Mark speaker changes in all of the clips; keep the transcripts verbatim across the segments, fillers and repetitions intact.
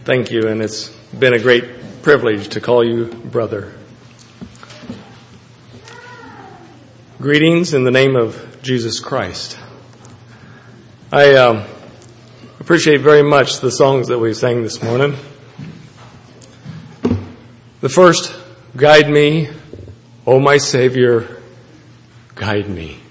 Speaker 1: Thank you, and it's been a great privilege to call you brother. Greetings in the name of Jesus Christ. I um, appreciate very much the songs that we sang this morning. The first, "Guide me, O my Savior, guide me."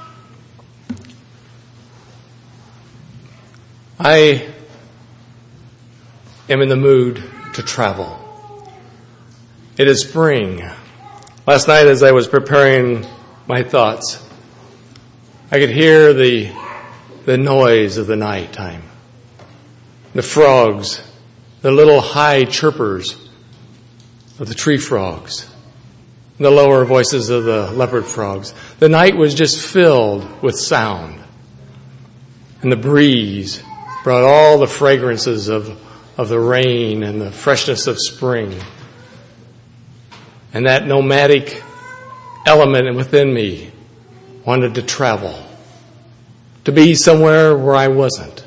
Speaker 1: I am in the mood to travel. It is spring. Last night as I was preparing my thoughts, I could hear the the noise of the nighttime. The frogs, the little high chirpers of the tree frogs, the lower voices of the leopard frogs. The night was just filled with sound. And the breeze brought all the fragrances of, of the rain and the freshness of spring. And that nomadic element within me wanted to travel, to be somewhere where I wasn't.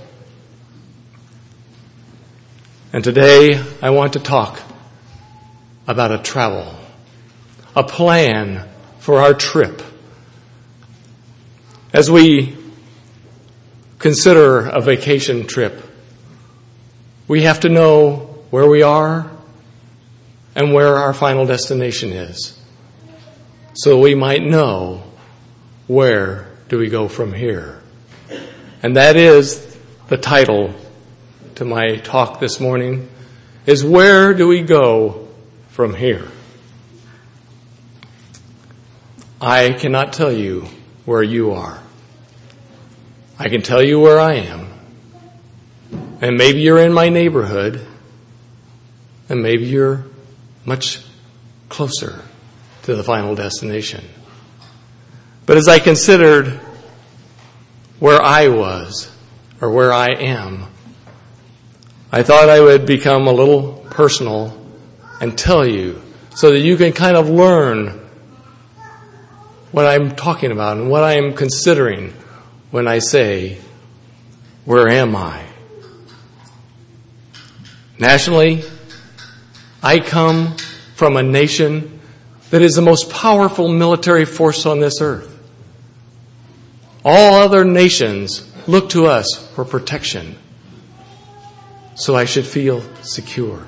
Speaker 1: And today I want to talk about a travel, a plan for our trip. As we consider a vacation trip, we have to know where we are and where our final destination is, so we might know where do we go from here. And that is the title to my talk this morning, is where do we go from here? I cannot tell you where you are. I can tell you where I am. And maybe you're in my neighborhood, and maybe you're much closer to the final destination. But as I considered where I was, or where I am, I thought I would become a little personal and tell you so that you can kind of learn what I'm talking about and what I'm considering when I say, where am I? Nationally, I come from a nation that is the most powerful military force on this earth. All other nations look to us for protection, so I should feel secure.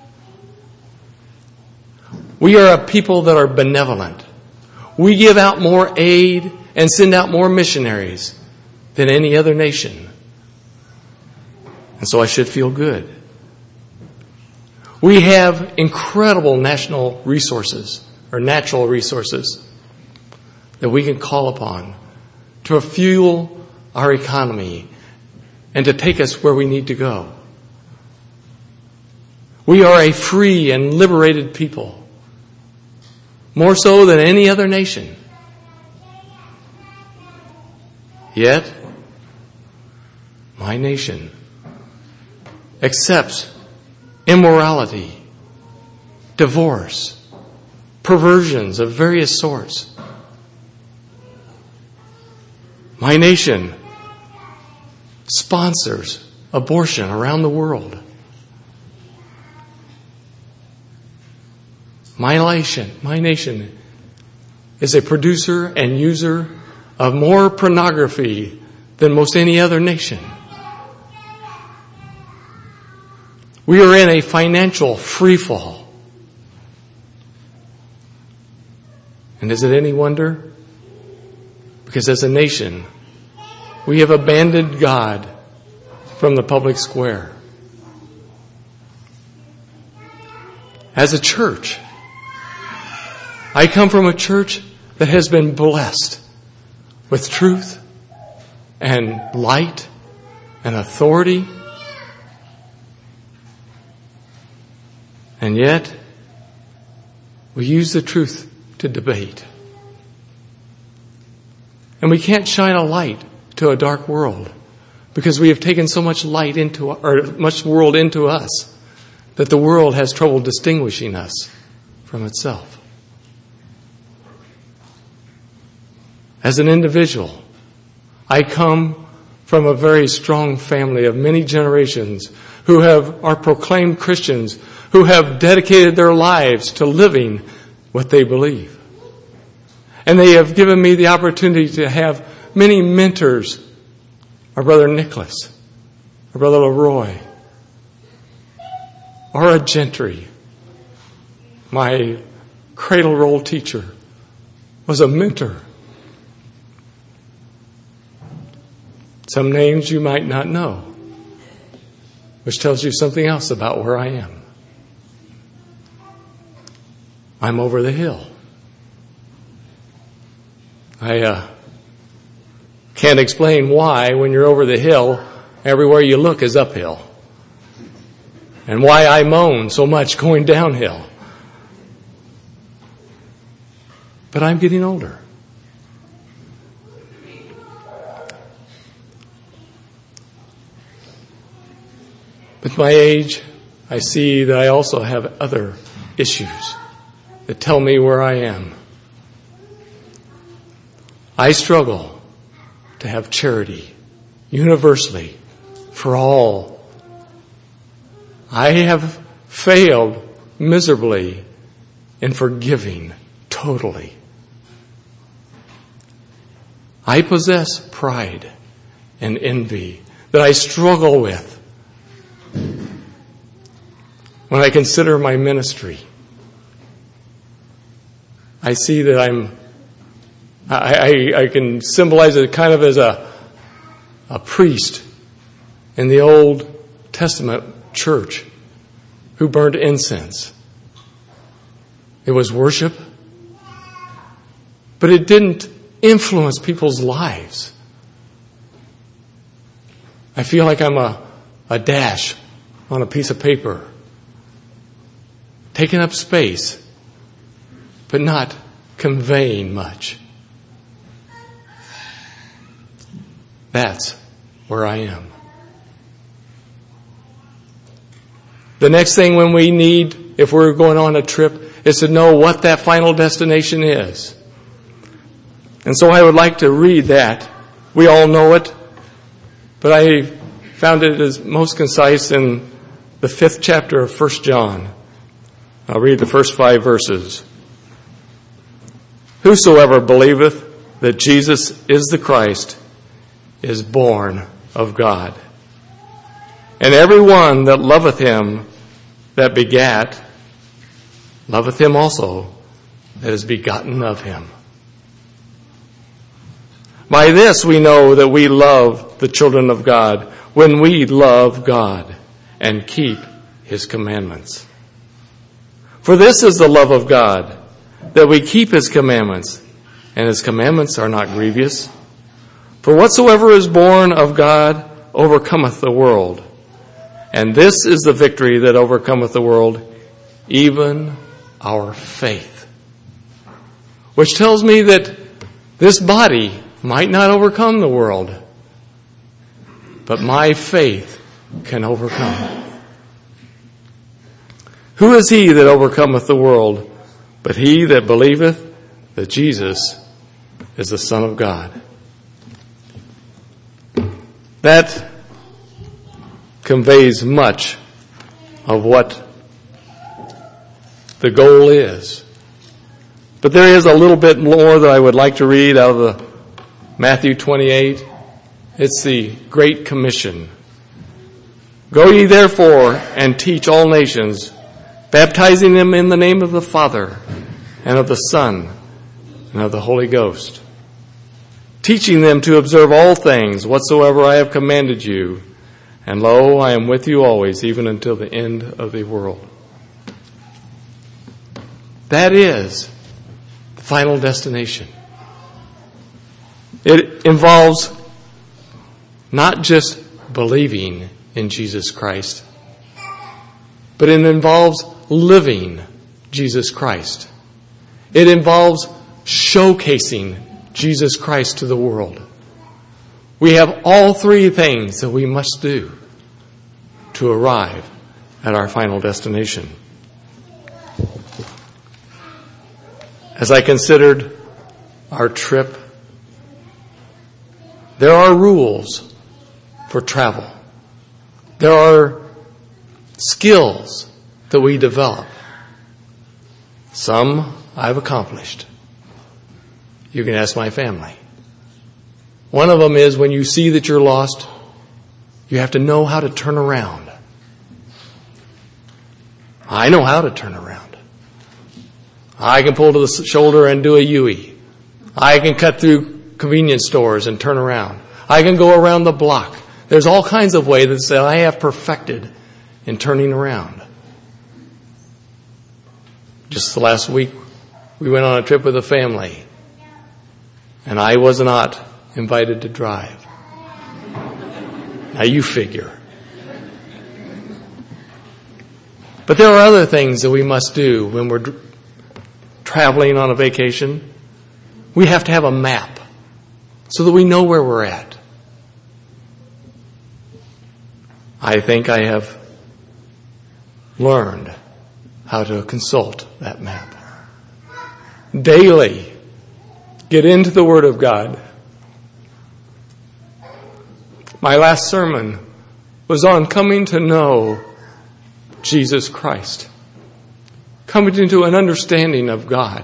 Speaker 1: We are a people that are benevolent. We give out more aid and send out more missionaries than any other nation. And so I should feel good. We have incredible national resources, or natural resources, that we can call upon to fuel our economy and to take us where we need to go. We are a free and liberated people, more so than any other nation. Yet, my nation accepts immorality, divorce, perversions of various sorts. My nation sponsors abortion around the world. My nation, my nation is a producer and user of more pornography than most any other nation. We are in a financial freefall. And is it any wonder? Because as a nation, we have abandoned God from the public square. As a church, I come from a church that has been blessed with truth and light and authority. And yet, we use the truth to debate. And we can't shine a light to a dark world because we have taken so much light into, or much world into us, that the world has trouble distinguishing us from itself. As an individual, I come from a very strong family of many generations who have are proclaimed Christians, who have dedicated their lives to living what they believe. And they have given me the opportunity to have many mentors. Our brother Nicholas, our brother Leroy, Aura Gentry, my cradle roll teacher, was a mentor. Some names you might not know, which tells you something else about where I am. I'm over the hill. I uh, can't explain why, when you're over the hill, everywhere you look is uphill. And why I moan so much going downhill. But I'm getting older. With my age, I see that I also have other issues that tell me where I am. I struggle to have charity universally for all. I have failed miserably in forgiving totally. I possess pride and envy that I struggle with when I consider my ministry. I see that I'm I, I, I can symbolize it kind of as a, a priest in the Old Testament church who burned incense. It was worship, but it didn't influence people's lives. I feel like I'm a, a dash on a piece of paper, taking up space, but not conveying much. That's where I am. The next thing when we need, if we're going on a trip, is to know what that final destination is. And so I would like to read that. We all know it, but I found it as most concise in the fifth chapter of First John. I'll read the first five verses. Whosoever believeth that Jesus is the Christ is born of God. And every one that loveth him that begat, loveth him also that is begotten of him. By this we know that we love the children of God, when we love God and keep his commandments. For this is the love of God, that we keep his commandments, and his commandments are not grievous. For whatsoever is born of God overcometh the world. And this is the victory that overcometh the world, even our faith. Which tells me that this body might not overcome the world, but my faith can overcome. Who is he that overcometh the world, but he that believeth that Jesus is the Son of God? That conveys much of what the goal is. But there is a little bit more that I would like to read out of the Matthew twenty-eight. It's the Great Commission. Go ye therefore and teach all nations, baptizing them in the name of the Father and of the Son and of the Holy Ghost, teaching them to observe all things whatsoever I have commanded you. And lo, I am with you always, even until the end of the world. That is the final destination. It involves not just believing in Jesus Christ, but it involves living Jesus Christ. It involves showcasing Jesus Christ to the world. We have all three things that we must do to arrive at our final destination. As I considered our trip, there are rules for travel. There are skills that we develop. Some I've accomplished. You can ask my family. One of them is when you see that you're lost, you have to know how to turn around. I know how to turn around. I can pull to the shoulder and do a U-E. I can cut through convenience stores and turn around. I can go around the block. There's all kinds of ways that I have perfected in turning around. Just the last week, we went on a trip with a family, and I was not invited to drive. Now you figure. But there are other things that we must do when we're traveling on a vacation. We have to have a map so that we know where we're at. I think I have learned how to consult that map. Daily, get into the Word of God. My last sermon was on coming to know Jesus Christ, coming into an understanding of God.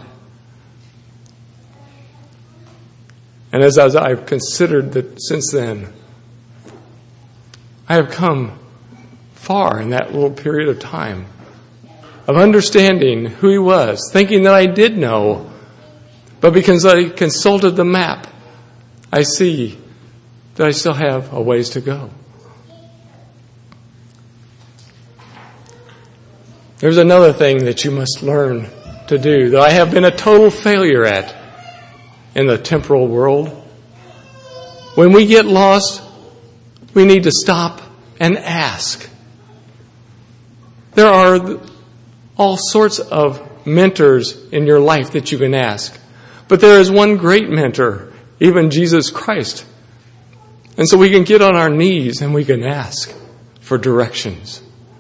Speaker 1: And as, as I've considered that since then, I have come far in that little period of time of understanding who He was, thinking that I did know, but because I consulted the map, I see that I still have a ways to go. There's another thing that you must learn to do that I have been a total failure at in the temporal world. When we get lost, we need to stop and ask. There are all sorts of mentors in your life that you can ask. But there is one great mentor, even Jesus Christ. And so we can get on our knees and we can ask for directions.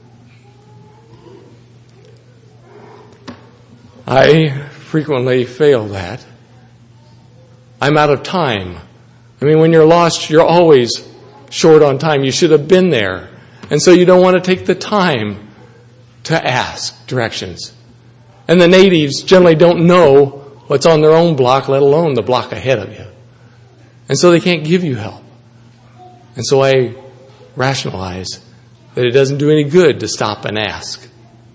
Speaker 1: I frequently fail that. I'm out of time. I mean, when you're lost, you're always short on time. You should have been there. And so you don't want to take the time to ask directions. And the natives generally don't know what's on their own block, let alone the block ahead of you. And so they can't give you help. And so I rationalize that it doesn't do any good to stop and ask.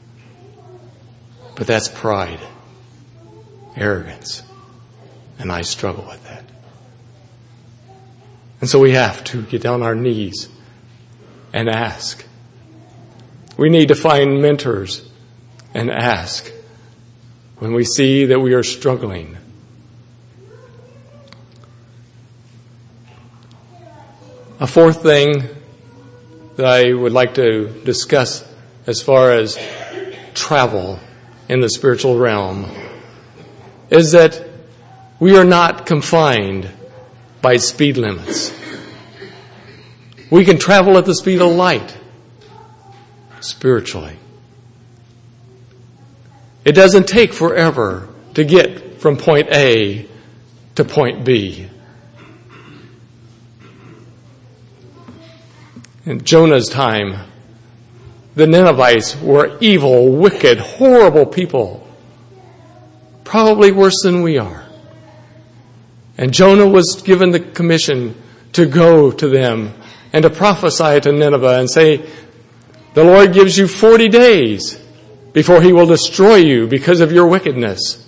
Speaker 1: But that's pride, arrogance, and I struggle with that. And so we have to get on our knees and ask. We need to find mentors and ask when we see that we are struggling. A fourth thing that I would like to discuss as far as travel in the spiritual realm is that we are not confined by speed limits. We can travel at the speed of light spiritually. It doesn't take forever to get from point A to point B. In Jonah's time, the Ninevites were evil, wicked, horrible people. Probably worse than we are. And Jonah was given the commission to go to them and to prophesy to Nineveh and say, the Lord gives you forty days before He will destroy you because of your wickedness.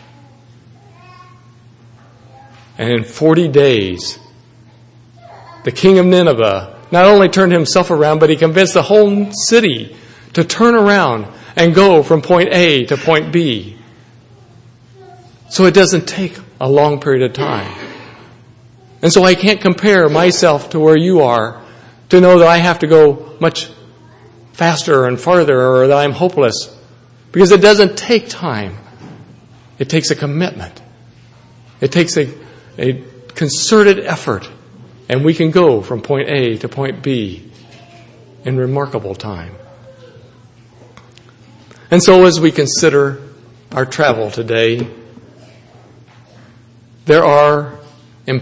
Speaker 1: And in forty days, the king of Nineveh not only turned himself around, but he convinced the whole city to turn around and go from point A to point B. So it doesn't take a long period of time. And so I can't compare myself to where you are to know that I have to go much faster and farther or that I'm hopeless. Because it doesn't take time. It takes a commitment. It takes a, a concerted effort. And we can go from point A to point B in remarkable time. And so as we consider our travel today, there are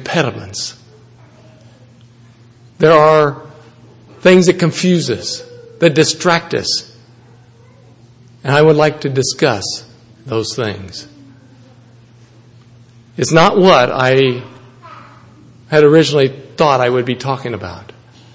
Speaker 1: impediments. There are things that confuse us. that distract us. And I would like to discuss those things. It's not what I had originally thought I would be talking about.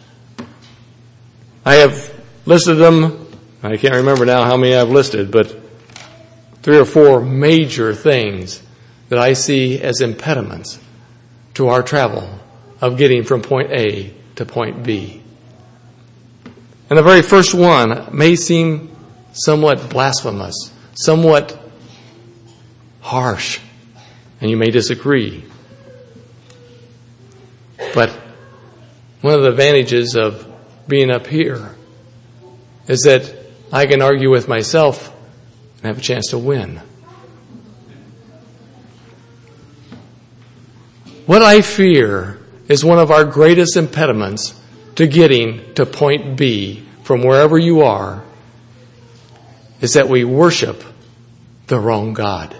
Speaker 1: I have listed them. I can't remember now how many I've listed, but three or four major things that I see as impediments to our travel of getting from point A to point B. And the very first one may seem somewhat blasphemous, somewhat harsh, and you may disagree. But one of the advantages of being up here is that I can argue with myself and have a chance to win. What I fear is one of our greatest impediments to getting to point B from wherever you are is that we worship the wrong God.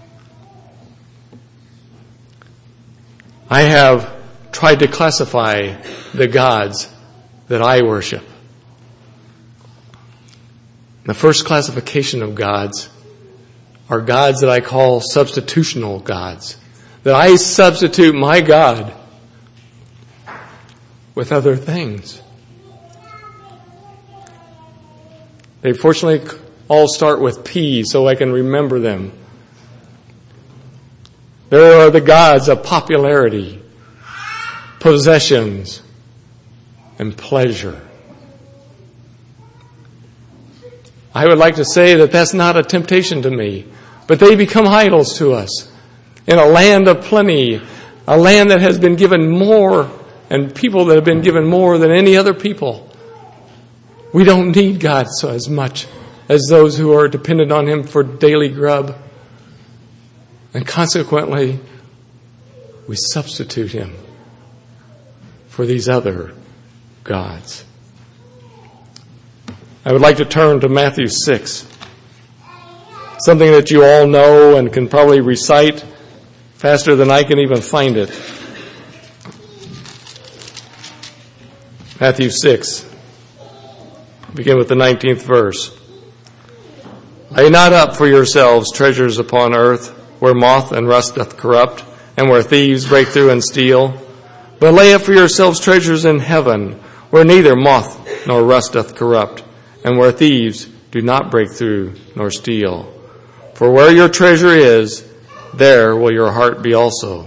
Speaker 1: I have tried to classify the gods that I worship. The first classification of gods are gods that I call substitutional gods. That I substitute my God with other things. They fortunately all start with P, so I can remember them. There are the gods of popularity, possessions, and pleasure. I would like to say that that's not a temptation to me, but they become idols to us. In a land of plenty, a land that has been given more, and people that have been given more than any other people, we don't need God so as much as those who are dependent on Him for daily grub. And consequently, we substitute Him for these other gods. I would like to turn to Matthew six, something that you all know and can probably recite faster than I can even find it. Matthew six, begin with the nineteenth verse. Lay not up for yourselves treasures upon earth, where moth and rust doth corrupt, and where thieves break through and steal. But lay up for yourselves treasures in heaven, where neither moth nor rust doth corrupt, and where thieves do not break through nor steal. For where your treasure is, there will your heart be also.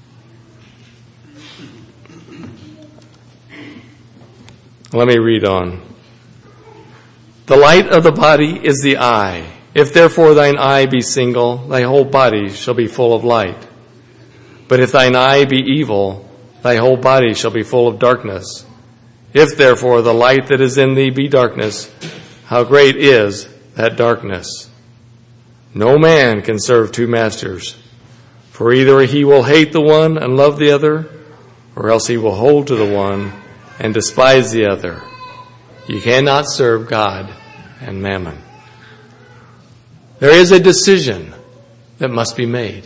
Speaker 1: Let me read on. The light of the body is the eye. If therefore thine eye be single, thy whole body shall be full of light. But if thine eye be evil, thy whole body shall be full of darkness. If therefore the light that is in thee be darkness, how great is that darkness? No man can serve two masters, for either he will hate the one and love the other, or else he will hold to the one and despise the other. You cannot serve God and mammon. There is a decision that must be made.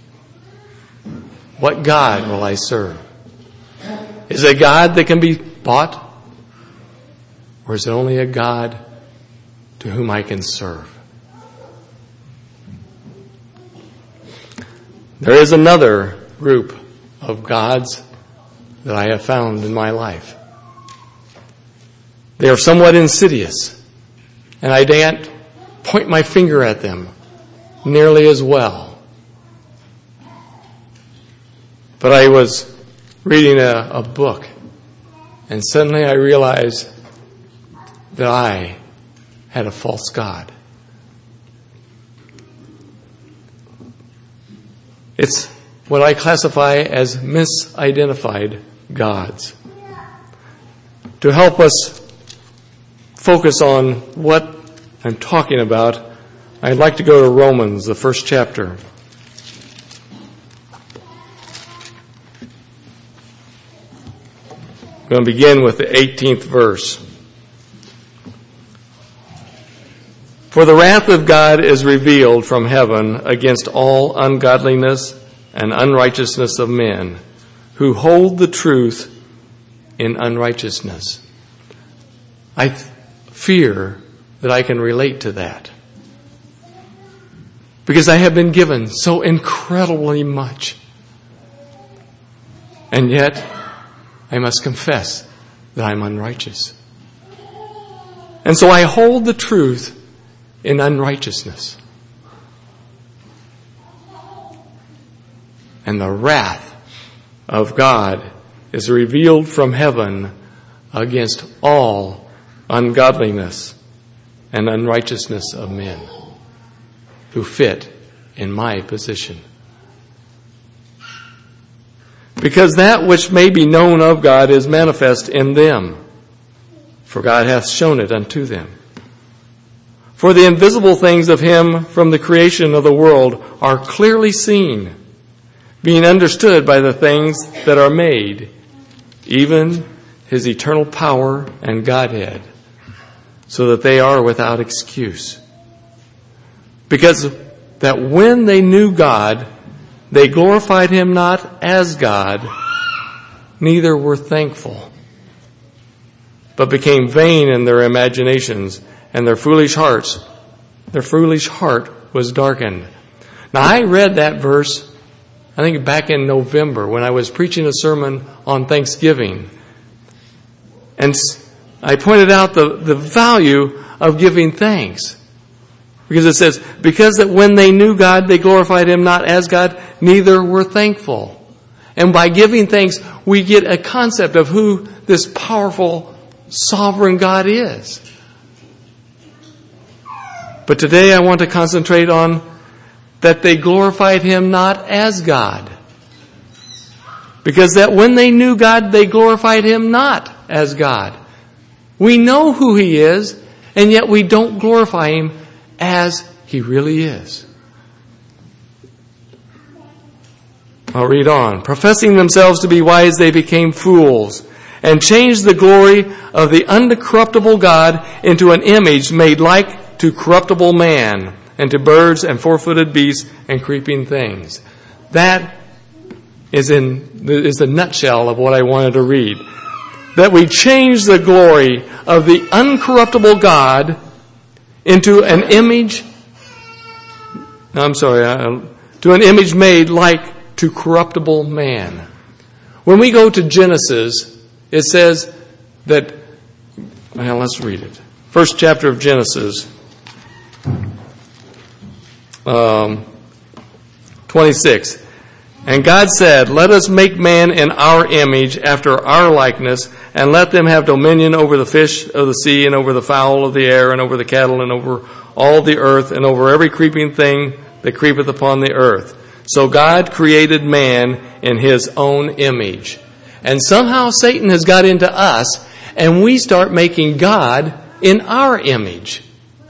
Speaker 1: What God will I serve? Is it a God that can be bought? Or is it only a God to whom I can serve? There is another group of gods that I have found in my life. They are somewhat insidious, and I daren't point my finger at them nearly as well. But I was reading a, a book, and suddenly I realized that I had a false god. It's what I classify as misidentified gods. To help us focus on what I'm talking about, I'd like to go to Romans, the first chapter. I'm going to begin with the eighteenth verse. For the wrath of God is revealed from heaven against all ungodliness and unrighteousness of men, who hold the truth in unrighteousness. I th- fear that I can relate to that. Because I have been given so incredibly much. And yet, I must confess that I'm unrighteous. And so I hold the truth in unrighteousness. And the wrath of God is revealed from heaven against all ungodliness and unrighteousness of men who fit in my position. Because that which may be known of God is manifest in them, for God hath shown it unto them. For the invisible things of him from the creation of the world are clearly seen, being understood by the things that are made, even his eternal power and Godhead, so that they are without excuse. Because that when they knew God, they glorified him not as God, neither were thankful, but became vain in their imaginations, and their foolish hearts, their foolish heart was darkened. Now I read that verse, I think back in November when I was preaching a sermon on Thanksgiving. And I pointed out the, the value of giving thanks. Because it says, because that when they knew God, they glorified him not as God, neither were thankful. And by giving thanks, we get a concept of who this powerful, sovereign God is. But today I want to concentrate on that they glorified him not as God. Because that when they knew God, they glorified him not as God. We know who he is, and yet we don't glorify him as he really is. I'll read on. Professing themselves to be wise, they became fools, and changed the glory of the uncorruptible God into an image made like to corruptible man, and to birds and four-footed beasts and creeping things. That is in is the nutshell of what I wanted to read. That we change the glory of the uncorruptible God into an image, I'm sorry, uh, to an image made like to corruptible man. When we go to Genesis, it says that, well, let's read it. First chapter of Genesis, um, twenty-six. And God said, let us make man in our image, after our likeness, and let them have dominion over the fish of the sea, and over the fowl of the air, and over the cattle, and over all the earth, and over every creeping thing that creepeth upon the earth. So God created man in his own image. And somehow Satan has got into us, and we start making God in our image.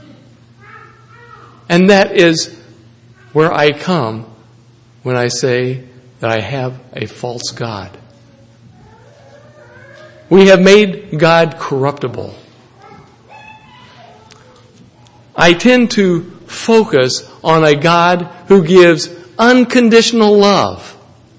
Speaker 1: And that is where I come when I say that I have a false God. We have made God corruptible. I tend to focus on a God who gives unconditional love.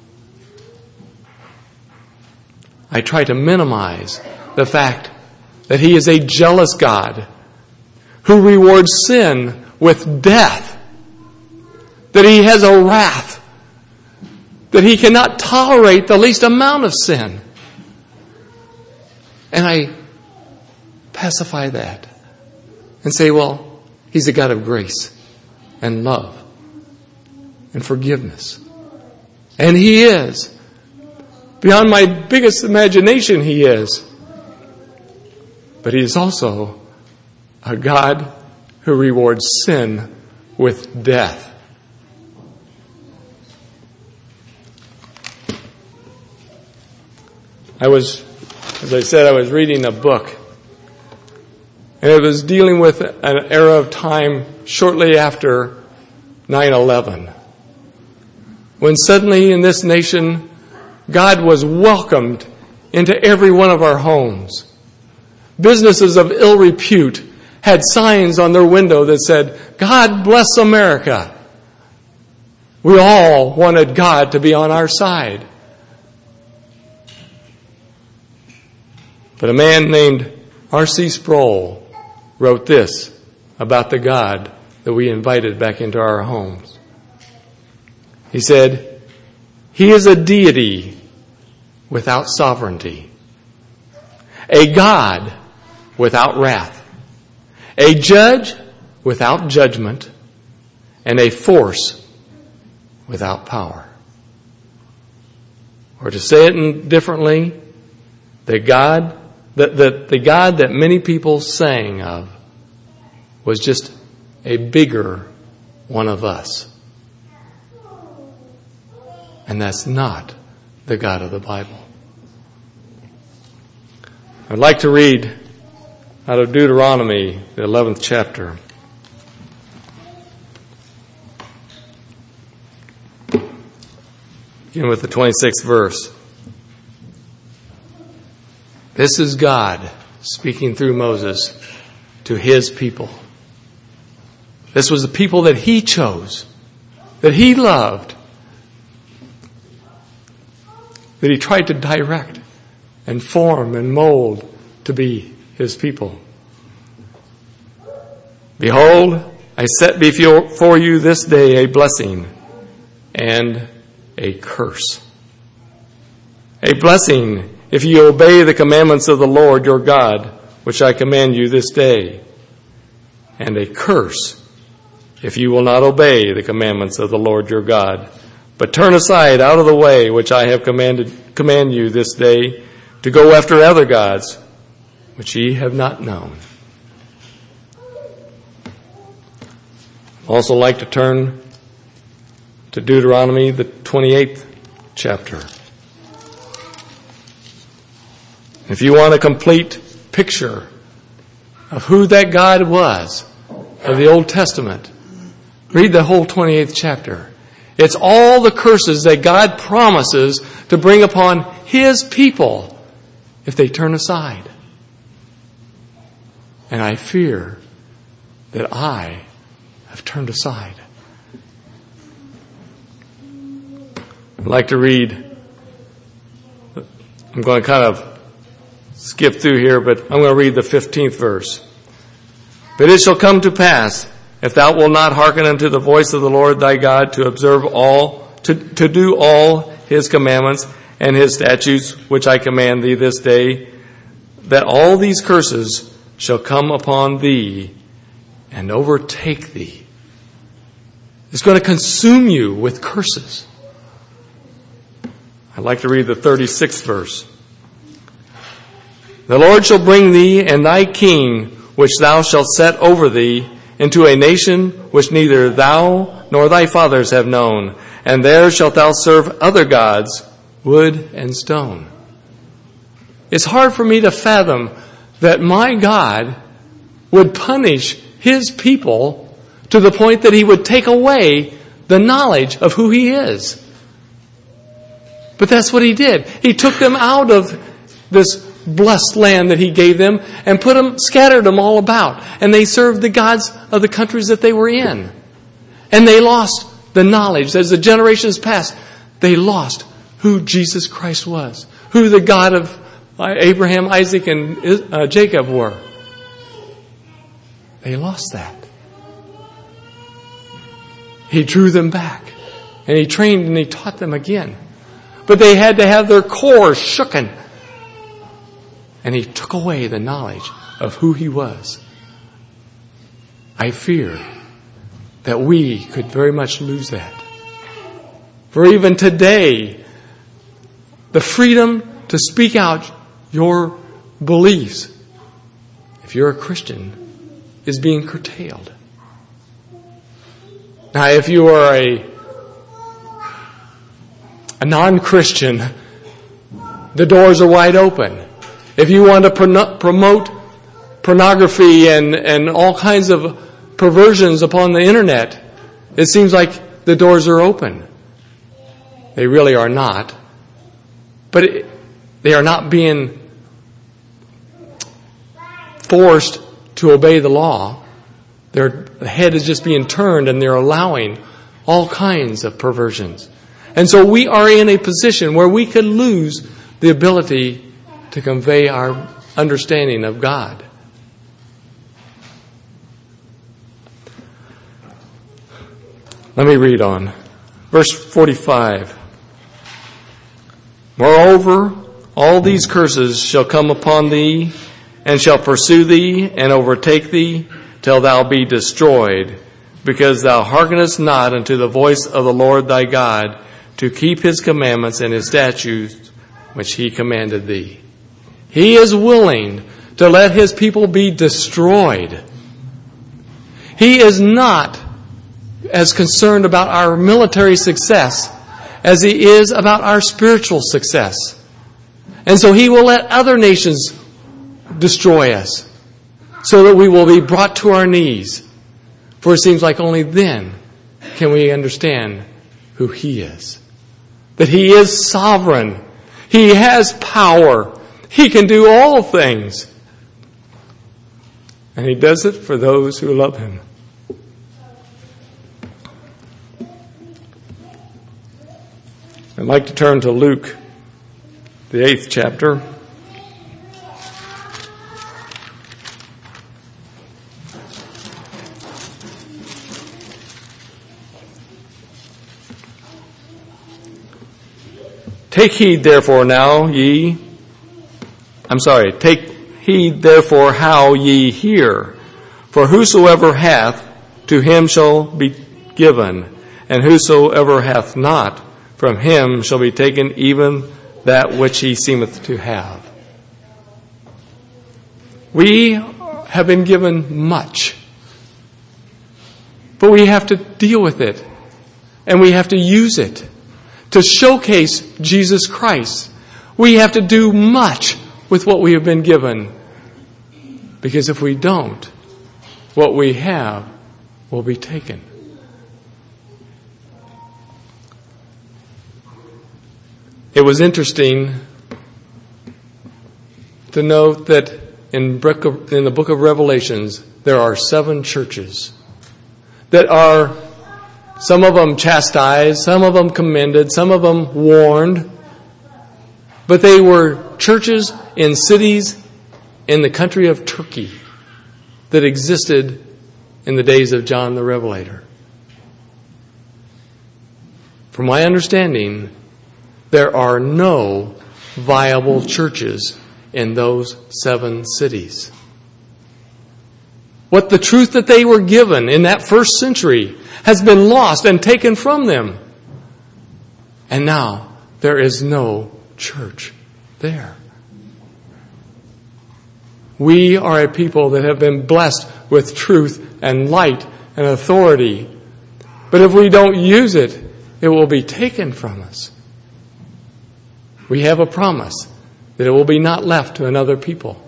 Speaker 1: I try to minimize the fact that he is a jealous God who rewards sin with death, that he has a wrath, that he cannot tolerate the least amount of sin. And I pacify that and say, well, he's a God of grace and love and forgiveness. And he is. Beyond my biggest imagination, he is. But he is also a God who rewards sin with death. I was, as I said, I was reading a book, and it was dealing with an era of time shortly after nine eleven, when suddenly in this nation, God was welcomed into every one of our homes. Businesses of ill repute had signs on their window that said, God bless America. We all wanted God to be on our side. But a man named R C Sproul wrote this about the God that we invited back into our homes. He said, He is a deity without sovereignty, a God without wrath, a judge without judgment, and a force without power. Or to say it differently, the God that the, the God that many people sang of was just a bigger one of us. And that's not the God of the Bible. I'd like to read out of Deuteronomy, the eleventh chapter. Begin with the twenty-sixth verse. This is God speaking through Moses to his people. This was the people that he chose, that he loved, that he tried to direct and form and mold to be his people. Behold, I set before you this day a blessing and a curse. A blessing if you obey the commandments of the Lord your God, which I command you this day. And a curse if you will not obey the commandments of the Lord your God, but turn aside out of the way which I have commanded command you this day, to go after other gods, which ye have not known. I'd also like to turn to Deuteronomy, the twenty-eighth chapter. If you want a complete picture of who that God was of the Old Testament, read the whole twenty-eighth chapter. It's all the curses that God promises to bring upon his people if they turn aside. And I fear that I have turned aside. I'd like to read, I'm going to kind of skip through here, but I'm going to read the fifteenth verse. But it shall come to pass, if thou wilt not hearken unto the voice of the Lord thy God, to observe all, to, to do all his commandments and his statutes, which I command thee this day, that all these curses shall come upon thee and overtake thee. It's going to consume you with curses. I'd like to read the thirty-sixth verse. The Lord shall bring thee and thy king, which thou shalt set over thee, into a nation which neither thou nor thy fathers have known, and there shalt thou serve other gods, wood and stone. It's hard for me to fathom that my God would punish his people to the point that he would take away the knowledge of who he is. But that's what he did. He took them out of this blessed land that he gave them and put them, scattered them all about. And they served the gods of the countries that they were in. And they lost the knowledge. As the generations passed, they lost who Jesus Christ was, who the God of Abraham, Isaac, and uh, Jacob were. They lost that. He drew them back, and he trained and he taught them again. But they had to have their core shooken. And he took away the knowledge of who he was. I fear that we could very much lose that. For even today, the freedom to speak out your beliefs, if you're a Christian, is being curtailed. Now, if you are a, a non-Christian, the doors are wide open. If you want to pro- promote pornography and, and all kinds of perversions upon the internet, it seems like the doors are open. They really are not. But it, they are not being forced to obey the law. Their head is just being turned and they're allowing all kinds of perversions. And so we are in a position where we could lose the ability to convey our understanding of God. Let me read on. Verse forty-five. Moreover, all these curses shall come upon thee, and shall pursue thee, and overtake thee, till thou be destroyed, because thou hearkenest not unto the voice of the Lord thy God, to keep his commandments and his statutes, which he commanded thee. He is willing to let his people be destroyed. He is not as concerned about our military success as he is about our spiritual success. And so he will let other nations destroy us so that we will be brought to our knees. For it seems like only then can we understand who he is. That he is sovereign. He has power. He can do all things. And he does it for those who love him. I'd like to turn to Luke, the eighth chapter. Take heed therefore now ye, I'm sorry, take heed therefore how ye hear. For whosoever hath, to him shall be given, and whosoever hath not, from him shall be taken even that which he seemeth to have. We have been given much, but we have to deal with it, and we have to use it to showcase Jesus Christ. We have to do much with what we have been given, because if we don't, what we have will be taken. It was interesting to note that in the book of Revelations, there are seven churches that are, some of them chastised, some of them commended, some of them warned. But they were churches in cities in the country of Turkey that existed in the days of John the Revelator. From my understanding, there are no viable churches in those seven cities. What the truth that they were given in that first century has been lost and taken from them. And now there is no church there. We are a people that have been blessed with truth and light and authority. But if we don't use it, it will be taken from us. We have a promise that it will be not left to another people.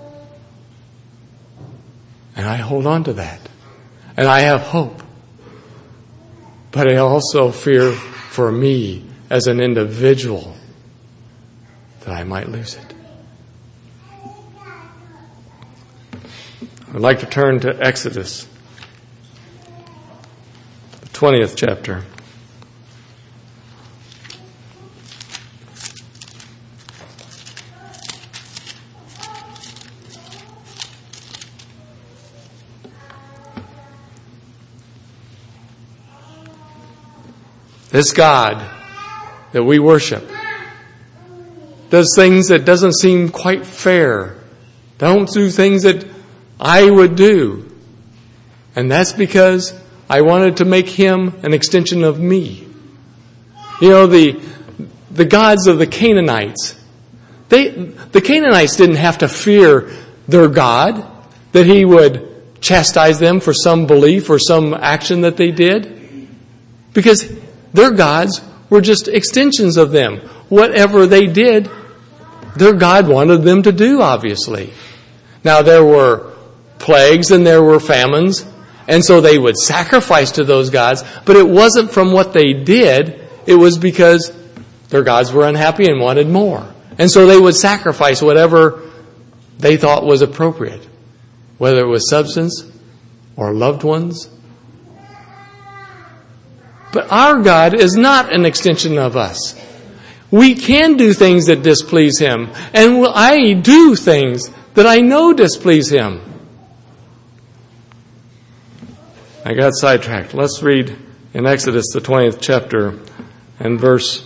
Speaker 1: And I hold on to that. And I have hope. But I also fear for me as an individual that I might lose it. I'd like to turn to Exodus, the twentieth chapter. This God that we worship does things that doesn't seem quite fair. Don't do things that I would do. And that's because I wanted to make him an extension of me. You know, the the gods of the Canaanites, they the Canaanites didn't have to fear their God, that he would chastise them for some belief or some action that they did. Because their gods were just extensions of them. Whatever they did, their God wanted them to do, obviously. Now, there were plagues and there were famines, and so they would sacrifice to those gods, but it wasn't from what they did. It was because their gods were unhappy and wanted more. And so they would sacrifice whatever they thought was appropriate, whether it was substance or loved ones. But our God is not an extension of us. We can do things that displease him. And I do things that I know displease him. I got sidetracked. Let's read in Exodus, the twentieth chapter, and verse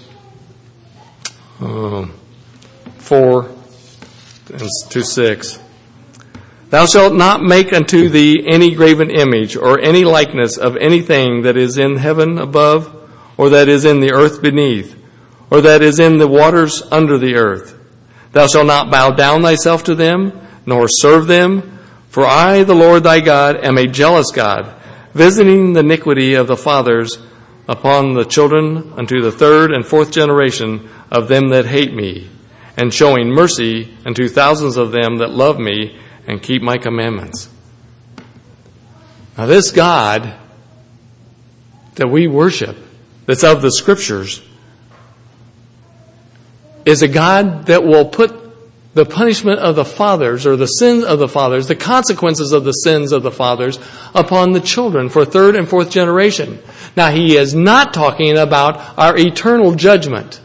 Speaker 1: uh, four to six. Thou shalt not make unto thee any graven image or any likeness of anything that is in heaven above, or that is in the earth beneath, or that is in the waters under the earth. Thou shalt not bow down thyself to them, nor serve them. For I, the Lord thy God, am a jealous God, visiting the iniquity of the fathers upon the children unto the third and fourth generation of them that hate me, and showing mercy unto thousands of them that love me and keep my commandments. Now this God that we worship, that's of the Scriptures, is a God that will put the punishment of the fathers, or the sins of the fathers, the consequences of the sins of the fathers, upon the children for third and fourth generation. Now, he is not talking about our eternal judgment.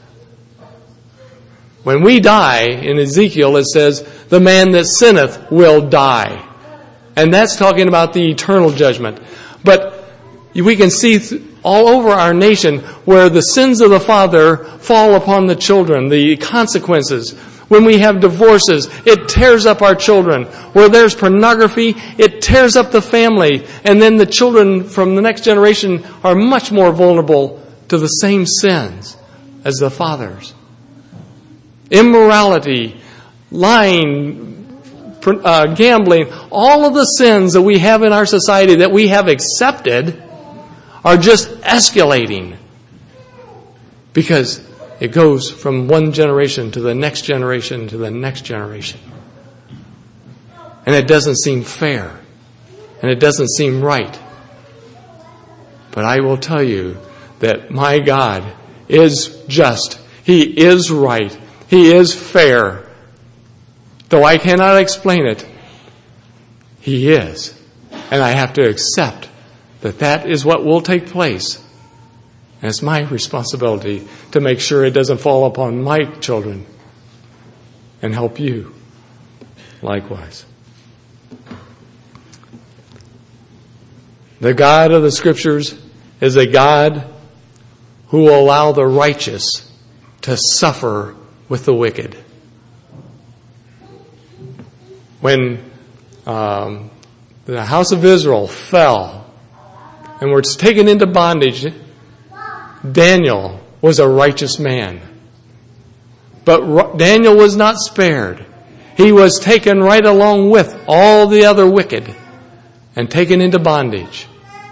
Speaker 1: When we die, in Ezekiel it says, the man that sinneth will die. And that's talking about the eternal judgment. But we can see th- all over our nation where the sins of the father fall upon the children, the consequences. When we have divorces, it tears up our children. Where there's pornography, it tears up the family. And then the children from the next generation are much more vulnerable to the same sins as the fathers. Immorality, lying, uh, gambling, all of the sins that we have in our society that we have accepted are just escalating because it goes from one generation to the next generation to the next generation. And it doesn't seem fair. And it doesn't seem right. But I will tell you that my God is just. He is right. He is fair. Though I cannot explain it, He is. And I have to accept that that is what will take place. And it's my responsibility to make sure it doesn't fall upon my children and help you likewise. The God of the Scriptures is a God who will allow the righteous to suffer with the wicked. When um, the house of Israel fell and were taken into bondage, Daniel was a righteous man. But Daniel was not spared. He was taken right along with all the other wicked and taken into bondage.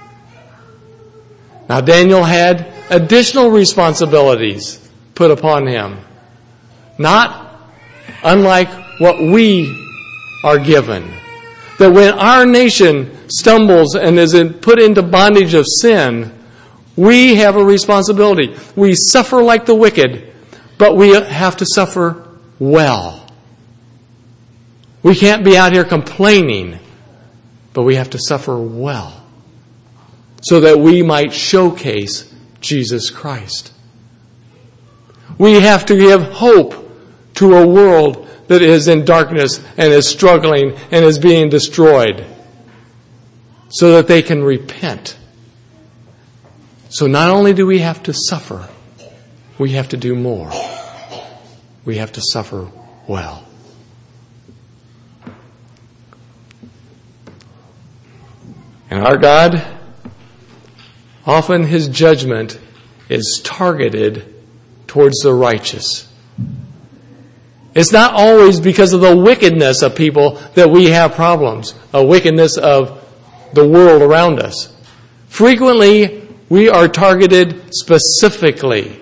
Speaker 1: Now Daniel had additional responsibilities put upon him. Not unlike what we are given. That when our nation stumbles and is put into bondage of sin, we have a responsibility. We suffer like the wicked, but we have to suffer well. We can't be out here complaining, but we have to suffer well so that we might showcase Jesus Christ. We have to give hope to a world that is in darkness and is struggling and is being destroyed so that they can repent. So not only do we have to suffer, we have to do more. We have to suffer well. And our God, often His judgment is targeted towards the righteous. It's not always because of the wickedness of people that we have problems, a wickedness of the world around us. Frequently, we are targeted specifically.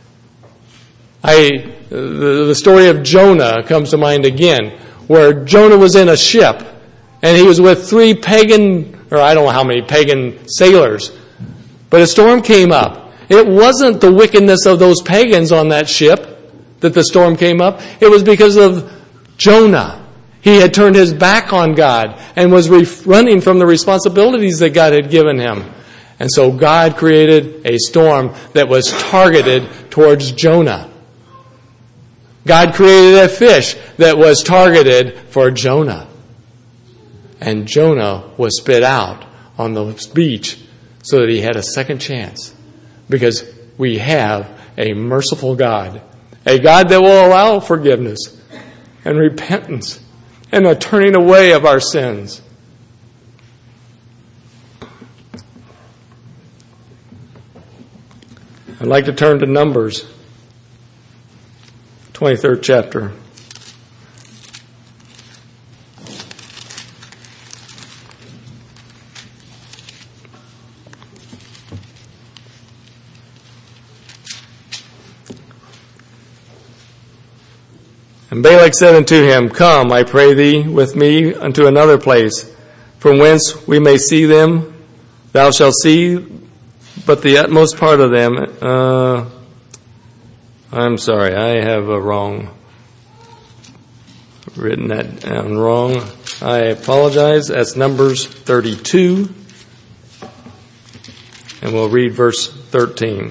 Speaker 1: I, the, the story of Jonah comes to mind again, where Jonah was in a ship, and he was with three pagan, or I don't know how many pagan sailors, but a storm came up. It wasn't the wickedness of those pagans on that ship that the storm came up. It was because of Jonah. He had turned his back on God and was re- running from the responsibilities that God had given him. And so God created a storm that was targeted towards Jonah. God created a fish that was targeted for Jonah. And Jonah was spit out on the beach so that he had a second chance. Because we have a merciful God, a God that will allow forgiveness and repentance and a turning away of our sins. I'd like to turn to Numbers, twenty-third chapter. And Balak said unto him, Come, I pray thee, with me unto another place, from whence we may see them. Thou shalt see but the utmost part of them. Uh, I'm sorry, I have a wrong, written that down wrong. I apologize. That's Numbers thirty-two. And we'll read verse thirteen.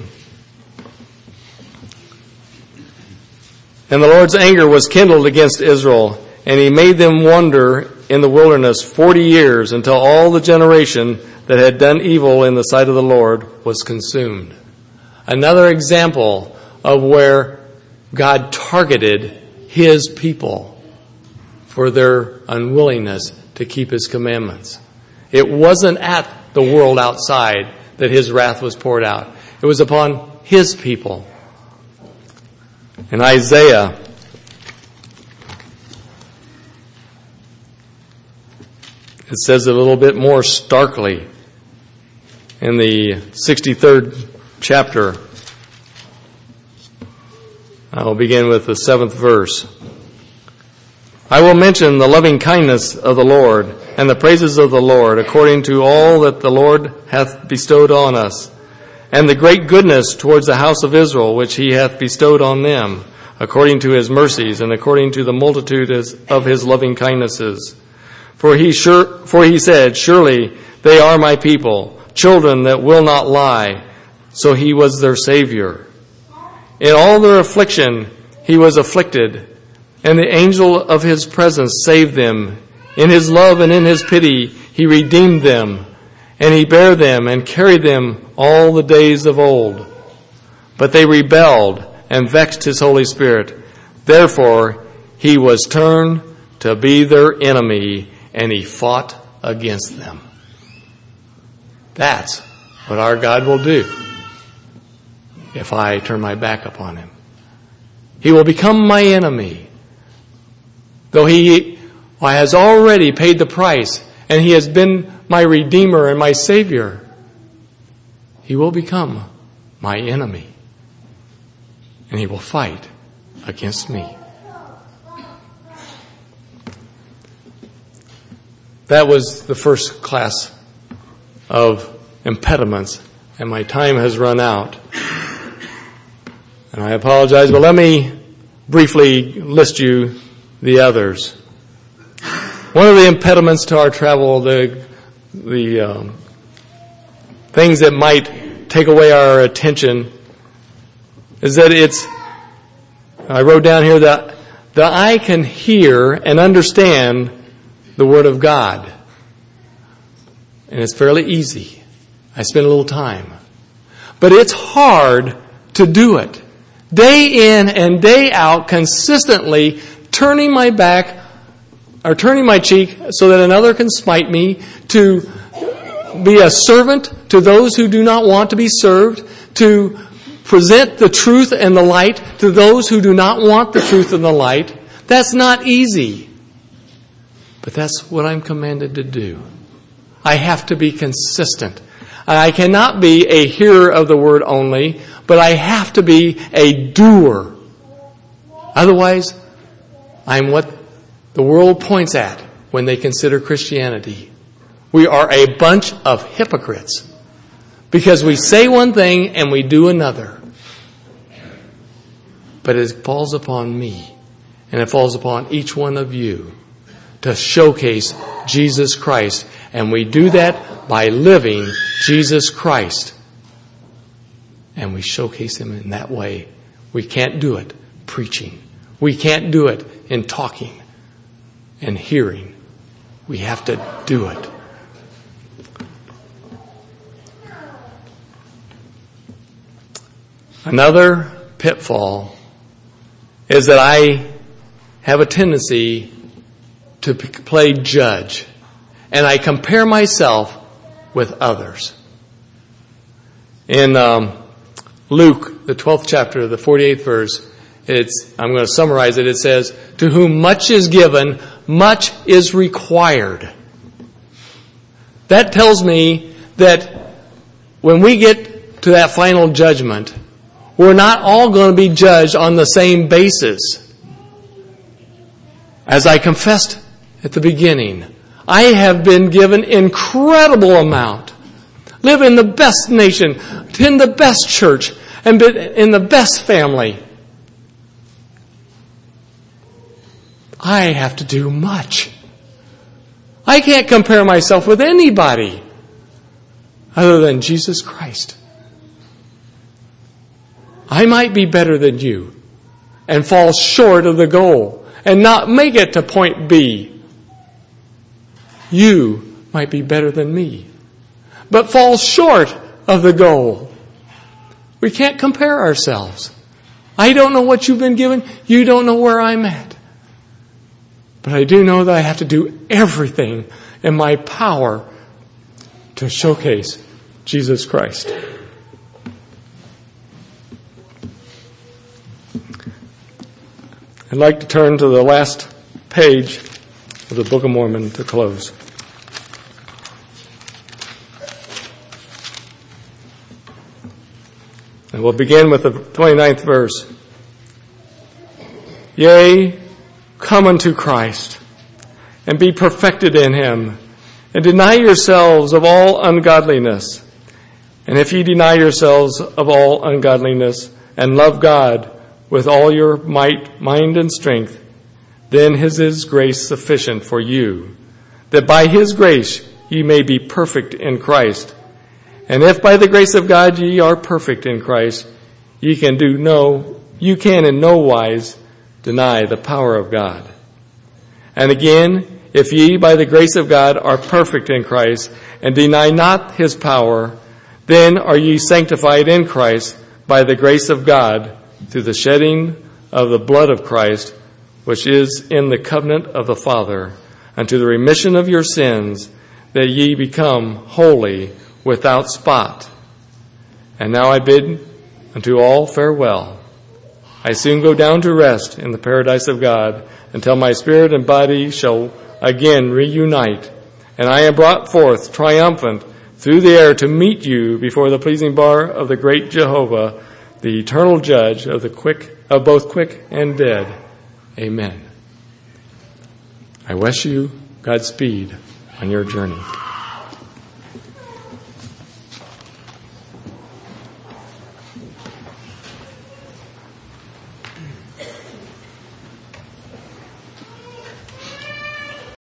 Speaker 1: And the Lord's anger was kindled against Israel, and he made them wander in the wilderness forty years, until all the generation that had done evil in the sight of the Lord was consumed. Another example of where God targeted his people for their unwillingness to keep his commandments. It wasn't at the world outside that his wrath was poured out. It was upon his people. In Isaiah, it says it a little bit more starkly in the sixty-third chapter. I will begin with the seventh verse. I will mention the loving kindness of the Lord and the praises of the Lord, according to all that the Lord hath bestowed on us, and the great goodness towards the house of Israel, which he hath bestowed on them, according to his mercies and according to the multitude of his loving kindnesses. For he sure, for he said, Surely they are my people, children that will not lie. So he was their Savior. In all their affliction he was afflicted, and the angel of his presence saved them. In his love and in his pity he redeemed them, and he bare them and carried them all the days of old. But they rebelled and vexed his Holy Spirit. Therefore he was turned to be their enemy, and he fought against them. That's what our God will do if I turn my back upon him. He will become my enemy. Though he has already paid the price and he has been my Redeemer and my Savior, he will become my enemy. And he will fight against me. That was the first class of impediments, and my time has run out. And I apologize, but let me briefly list you the others. One of the impediments to our travel, the the um, things that might take away our attention, is that it's, I wrote down here that the eye can hear and understand the Word of God. And it's fairly easy. I spend a little time. But it's hard to do it. Day in and day out, consistently turning my back or turning my cheek so that another can smite me, to be a servant to those who do not want to be served, to present the truth and the light to those who do not want the truth and the light. That's not easy. But that's what I'm commanded to do. I have to be consistent. I cannot be a hearer of the word only, but I have to be a doer. Otherwise, I'm what the world points at when they consider Christianity. We are a bunch of hypocrites because we say one thing and we do another. But it falls upon me and it falls upon each one of you to showcase Jesus Christ. And we do that by living Jesus Christ. And we showcase him in that way. We can't do it preaching. We can't do it in talking and hearing. We have to do it. Another pitfall is that I have a tendency to play judge, and I compare myself with others. In um, Luke, the twelfth chapter, the forty-eighth verse, it's, I'm going to summarize it. It says, "To whom much is given, much is required." That tells me that when we get to that final judgment, we're not all going to be judged on the same basis. As I confessed at the beginning, I have been given incredible amount. Live in the best nation, attend the best church, and be in the best family. I have to do much. I can't compare myself with anybody other than Jesus Christ. I might be better than you and fall short of the goal and not make it to point B. You might be better than me, but fall short of the goal. We can't compare ourselves. I don't know what you've been given. You don't know where I'm at. But I do know that I have to do everything in my power to showcase Jesus Christ. I'd like to turn to the last page of the Book of Mormon to close. And we'll begin with the twenty-ninth verse. "Yea, come unto Christ, and be perfected in him, and deny yourselves of all ungodliness. And if ye deny yourselves of all ungodliness, and love God with all your might, mind, and strength, then is his grace sufficient for you, that by his grace ye may be perfect in Christ. And if by the grace of God ye are perfect in Christ, ye can do no, you can in no wise deny the power of God. And again, if ye by the grace of God are perfect in Christ, and deny not his power, then are ye sanctified in Christ by the grace of God, through the shedding of the blood of Christ, which is in the covenant of the Father, unto the remission of your sins, that ye become holy without spot. And now I bid unto all farewell. I soon go down to rest in the paradise of God, until my spirit and body shall again reunite, and I am brought forth triumphant through the air to meet you before the pleasing bar of the great Jehovah, the eternal judge of the quick, of both quick and dead. Amen. I wish you Godspeed on your journey.